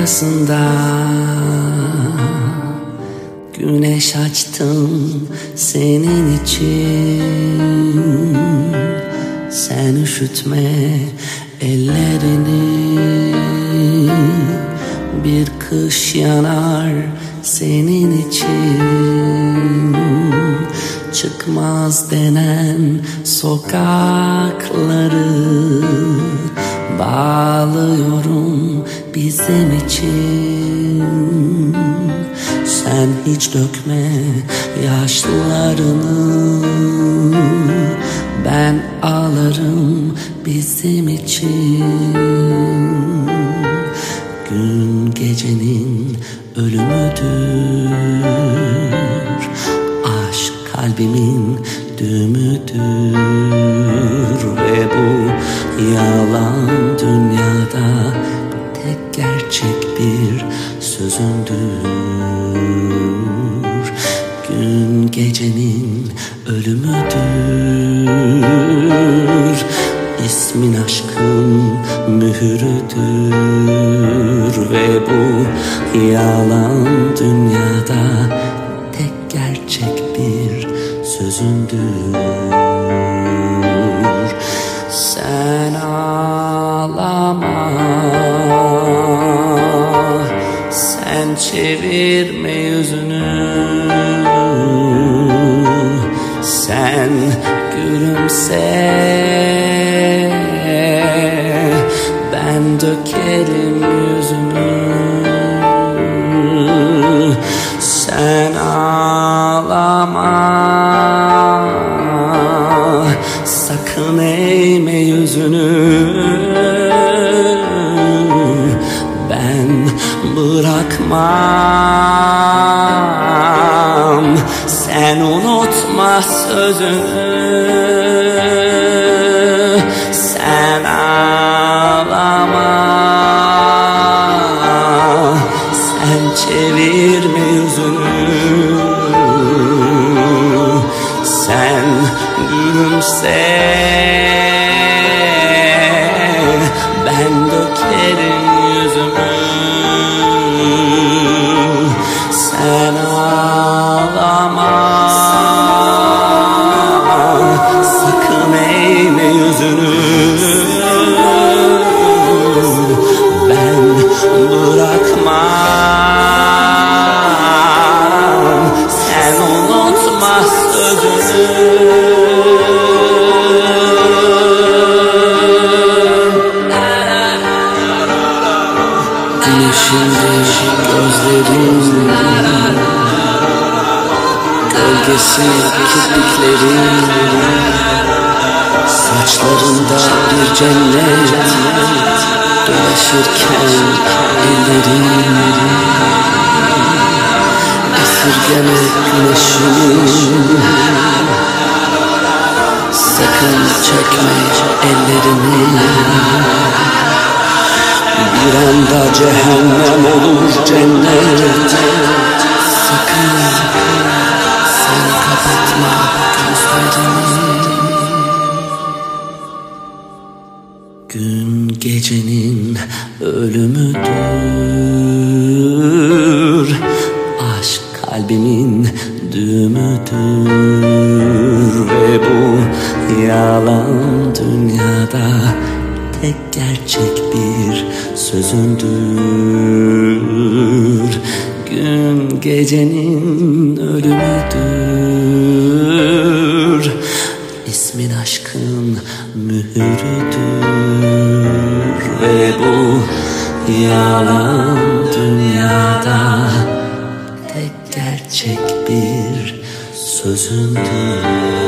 ortasında güneş açtım senin için. Sen üşütme ellerini, bir kış yanar senin için. Çıkmaz denen sokakları bağlıyorum bizim için. Sen hiç dökme yaşlarını, ben ağlarım bizim için. Gün gecenin ölümüdür, aşk kalbimin düğümüdür. Ve bu yalan dünyada tek gerçek bir sözündür. Gün gecenin ölümüdür, İsmin aşkın mührüdür. Ve bu yalan dünyada tek gerçek bir sözündür. Sen ağlama, sen çevirme yüzünü, sen gülümse, ben dökerim yüzümü. Sen ağlama, sakın eğme yüzünü, ben bırakmam. Sen unutma sözünü, sen ağlama, sen çevirme yüzünü, sen gülümse, ben dökerim yüzümü. Sen ağlama, sakın eğme yüzünü, ben bırakmam. Sen unutma sözünü, güneşindir gözlerin, gölgesi kirpiklerin, saçlarında bir cennet dolaşırken ellerin. Esirgeme güneşimi, sakın çekme ellerini. Bir anda cehennem olur cennet, sakın sen kapatma gözlerini. Gün gecenin ölümüdür, aşk kalbimin düğümüdür. Ve bu yalan dünyada tek gerçek bir sözündür. Gün gecenin ölümüdür, İsmin aşkın mührüdür. Ve bu yalan dünyada tek gerçek bir sözündür.